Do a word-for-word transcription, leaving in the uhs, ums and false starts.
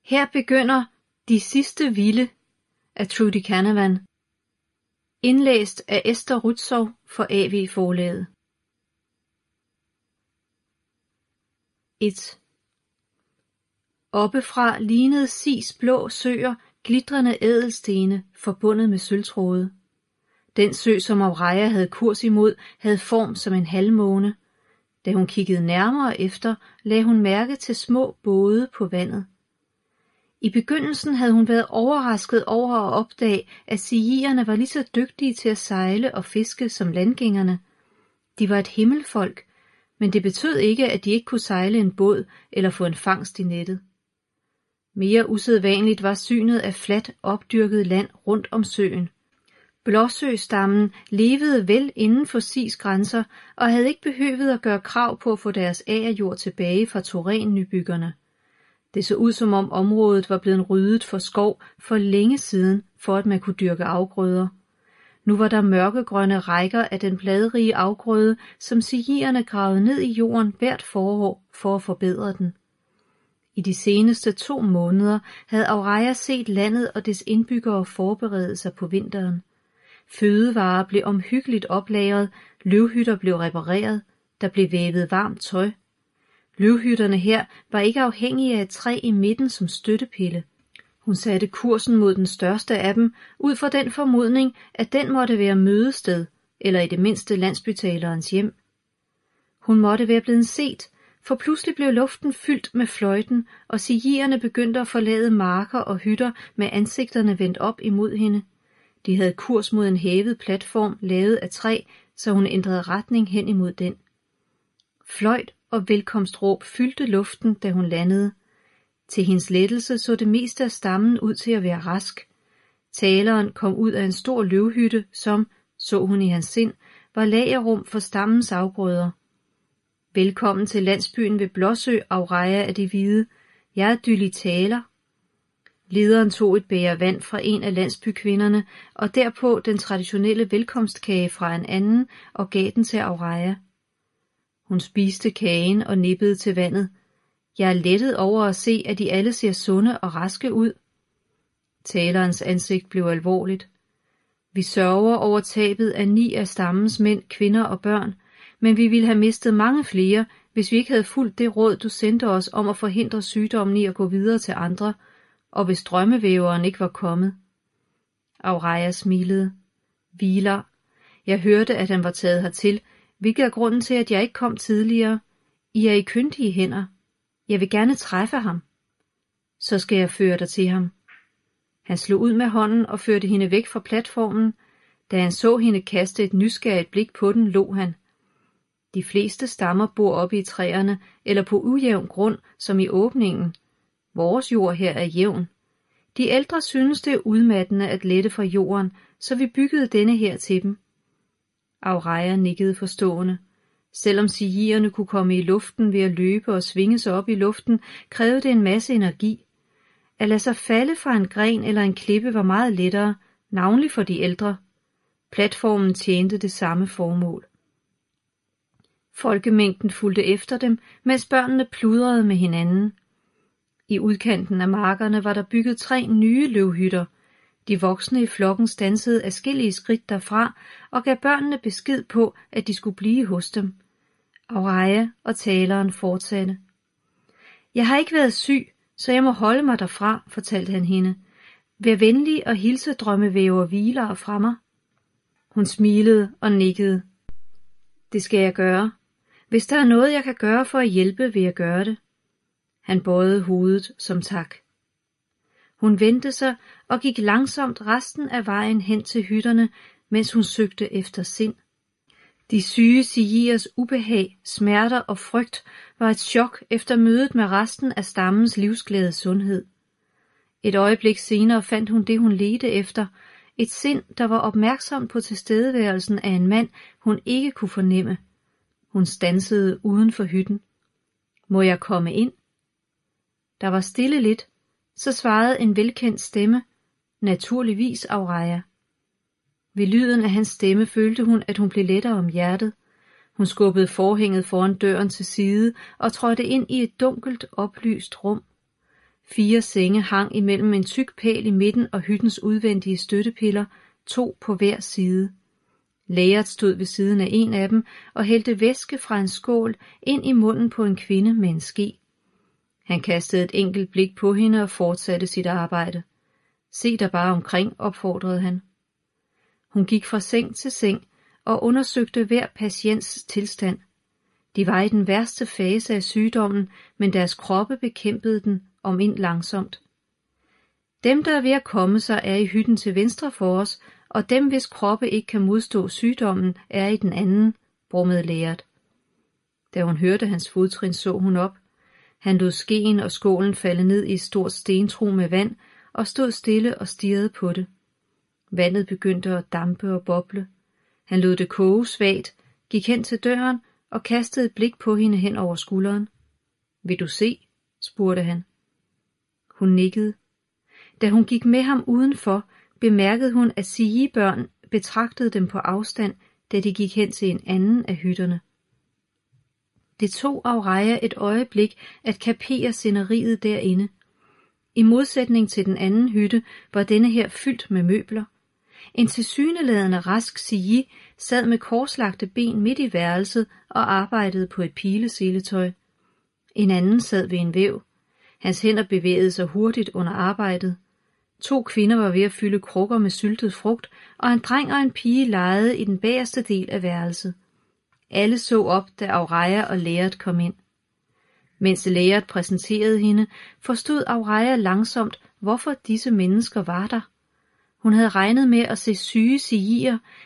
Her begynder De sidste vilde af Trudy Canavan. Indlæst af Esther Rützou for A V Forlaget. et. Oppefra lignede Sis blå søer glitrende ædelstene forbundet med sølvtråde. Den sø, som Auraja havde kurs imod, havde form som en halvmåne. Da hun kiggede nærmere efter, lagde hun mærke til små både på vandet. I begyndelsen havde hun været overrasket over at opdage, at sijierne var lige så dygtige til at sejle og fiske som landgængerne. De var et himmelfolk, men det betød ikke, at de ikke kunne sejle en båd eller få en fangst i nettet. Mere usædvanligt var synet af fladt opdyrket land rundt om søen. Blåsøstammen levede vel inden for Sis grænser og havde ikke behøvet at gøre krav på at få deres agerjord tilbage fra Toren-nybyggerne. Det så ud som om området var blevet ryddet for skov for længe siden, for at man kunne dyrke afgrøder. Nu var der mørkegrønne rækker af den bladrige afgrøde, som sijierne gravede ned i jorden hvert forår for at forbedre den. I de seneste to måneder havde Auraja set landet og dets indbyggere forberede sig på vinteren. Fødevarer blev omhyggeligt oplagret, løvhytter blev repareret, der blev vævet varmt tøj. Løvhytterne her var ikke afhængige af et træ i midten som støttepille. Hun satte kursen mod den største af dem, ud fra den formodning, at den måtte være mødested, eller i det mindste landsbytalerens hjem. Hun måtte være blevet set, for pludselig blev luften fyldt med fløjten, og sijierne begyndte at forlade marker og hytter med ansigterne vendt op imod hende. De havde kurs mod en hævet platform lavet af træ, så hun ændrede retning hen imod den. Fløjt og velkomstråb fyldte luften, da hun landede. Til hendes lettelse så det meste af stammen ud til at være rask. Taleren kom ud af en stor løvhytte, som, så hun i hans sind, var lagerrum for stammens afgrøder. Velkommen til landsbyen ved Blåsø, Auraja af de hvide. Jeg er Dyli Taler. Lederen tog et bæger vand fra en af landsbykvinderne, og derpå den traditionelle velkomstkage fra en anden, og gav den til Auraja. Hun spiste kagen og nippede til vandet. Jeg er lettet over at se, at de alle ser sunde og raske ud. Talerens ansigt blev alvorligt. Vi sørger over tabet af ni af stammens mænd, kvinder og børn, men vi ville have mistet mange flere, hvis vi ikke havde fulgt det råd, du sendte os om at forhindre sygdommen i at gå videre til andre, og hvis drømmevæveren ikke var kommet. Auraja smilede. Hviler. Jeg hørte, at han var taget hertil, hvilket er grunden til, at jeg ikke kom tidligere. I er i kyndige hænder. Jeg vil gerne træffe ham. Så skal jeg føre dig til ham. Han slog ud med hånden og førte hende væk fra platformen. Da han så hende kaste et nysgerrigt blik på den, lå han. De fleste stammer bor oppe i træerne eller på ujævn grund, som i åbningen. Vores jord her er jævn. De ældre synes det er udmattende at lette fra jorden, så vi byggede denne her til dem. Auraja nikkede forstående. Selvom sijierne kunne komme i luften ved at løbe og svinge sig op i luften, krævede det en masse energi. At lade sig falde fra en gren eller en klippe var meget lettere, navnlig for de ældre. Platformen tjente det samme formål. Folkemængden fulgte efter dem, mens børnene pludrede med hinanden. I udkanten af markerne var der bygget tre nye løvhytter. De voksne i flokken stansede adskillige skridt derfra og gav børnene besked på, at de skulle blive hos dem. Auraja og taleren fortsatte. Jeg har ikke været syg, så jeg må holde mig derfra, fortalte han hende. Vær venlig og hilse drømmevæver hviler fra mig. Hun smilede og nikkede. Det skal jeg gøre. Hvis der er noget, jeg kan gøre for at hjælpe, vil jeg gøre det. Han bøjede hovedet som tak. Hun vendte sig og gik langsomt resten af vejen hen til hytterne, mens hun søgte efter sind. De syge sijiers ubehag, smerter og frygt var et chok efter mødet med resten af stammens livsglæde sundhed. Et øjeblik senere fandt hun det, hun ledte efter, et sind, der var opmærksom på tilstedeværelsen af en mand, hun ikke kunne fornemme. Hun stansede uden for hytten. Må jeg komme ind? Der var stille lidt, så svarede en velkendt stemme, naturligvis Auraja. Ved lyden af hans stemme følte hun, at hun blev lettere om hjertet. Hun skubbede forhænget foran døren til side og trådte ind i et dunkelt, oplyst rum. Fire senge hang imellem en tyk pæl i midten og hyttens udvendige støttepiller, to på hver side. Lægert stod ved siden af en af dem og hældte væske fra en skål ind i munden på en kvinde med en ske. Han kastede et enkelt blik på hende og fortsatte sit arbejde. Se dig bare omkring, opfordrede han. Hun gik fra seng til seng og undersøgte hver patients tilstand. De var i den værste fase af sygdommen, men deres kroppe bekæmpede den, om end langsomt. Dem, der er ved at komme sig, er i hytten til venstre for os, og dem, hvis kroppe ikke kan modstå sygdommen, er i den anden, brummede Lægert. Da hun hørte hans fodtrin, så hun op. Han lod skeen og skålen falde ned i et stort stentro med vand, og stod stille og stirrede på det. Vandet begyndte at dampe og boble. Han lod det koge svagt, gik hen til døren og kastede et blik på hende hen over skulderen. Vil du se? Spurgte han. Hun nikkede. Da hun gik med ham udenfor, bemærkede hun, at sigebørn betragtede dem på afstand, da de gik hen til en anden af hytterne. Det tog Aureja et øjeblik at kapere sceneriet derinde. I modsætning til den anden hytte var denne her fyldt med møbler. En tilsyneladende rask sige sad med korslagte ben midt i værelset og arbejdede på et pileseletøj. En anden sad ved en væv. Hans hænder bevægede sig hurtigt under arbejdet. To kvinder var ved at fylde krukker med syltet frugt, og en dreng og en pige legede i den bagerste del af værelset. Alle så op, da Aureja og Lægert kom ind. Mens Lægert præsenterede hende, forstod Aureja langsomt, hvorfor disse mennesker var der. Hun havde regnet med at se syge sigier,